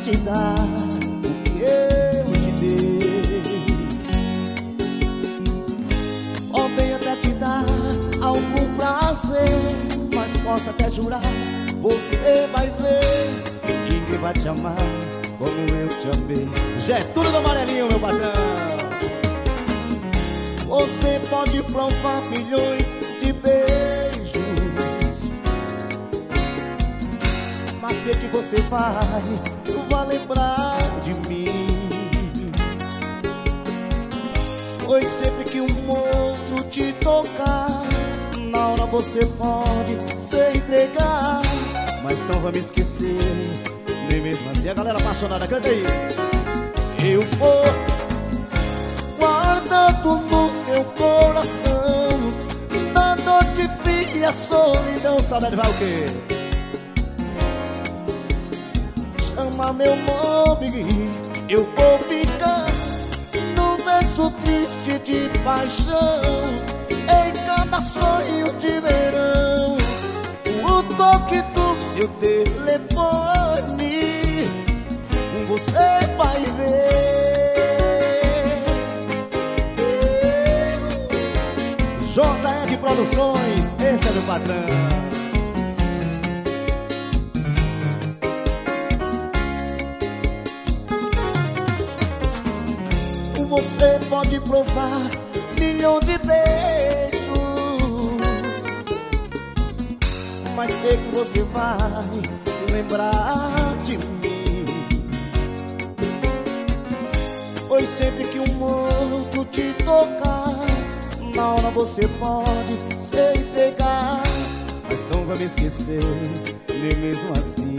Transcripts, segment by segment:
te dar o que eu te dei. Podem até te dar algum prazer, mas posso até jurar, você vai ver que ninguém vai te amar como eu te amei. Getúlio do Amarelinho, meu patrão. Você pode provar milhões de beijos, mas sei que você vai lembrar de mim. Pois sempre que um outro te tocar, na hora você pode se entregar, mas não vai me esquecer, nem mesmo assim. A galera apaixonada, canta aí. Eu vou guardando no seu coração, na noite fria, solidão. Saudade vai o quê? Chama meu nome, eu vou ficar no verso triste de paixão, em cada sonho de verão. O toque do seu telefone, você vai ver. JR Produções, esse é meu patrão. Você pode provar milhão de beijos, mas sei que você vai lembrar de mim. Pois sempre que um outro te tocar, na hora você pode se entregar, mas não vai me esquecer, nem mesmo assim.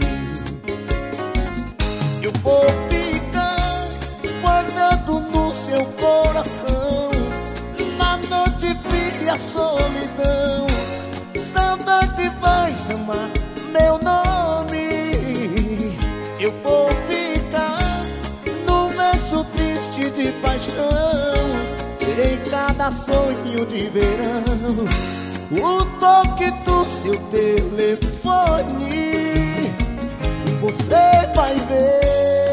Eu vou ficar guardando no seu coração, na noite fria, solidão. Saudade vai chamar meu nome, eu vou ficar no verso triste de paixão, em cada sonho de verão. O toque do seu telefone, você vai ver.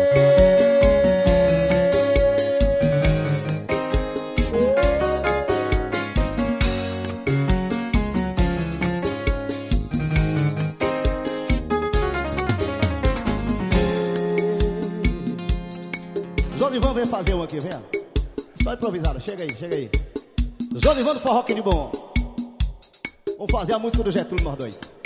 Josivan vem fazer um aqui, vem. Só improvisado, chega aí, chega aí. Josivan do Forró, que de bom. Vamos fazer a música do Getúlio, nós dois.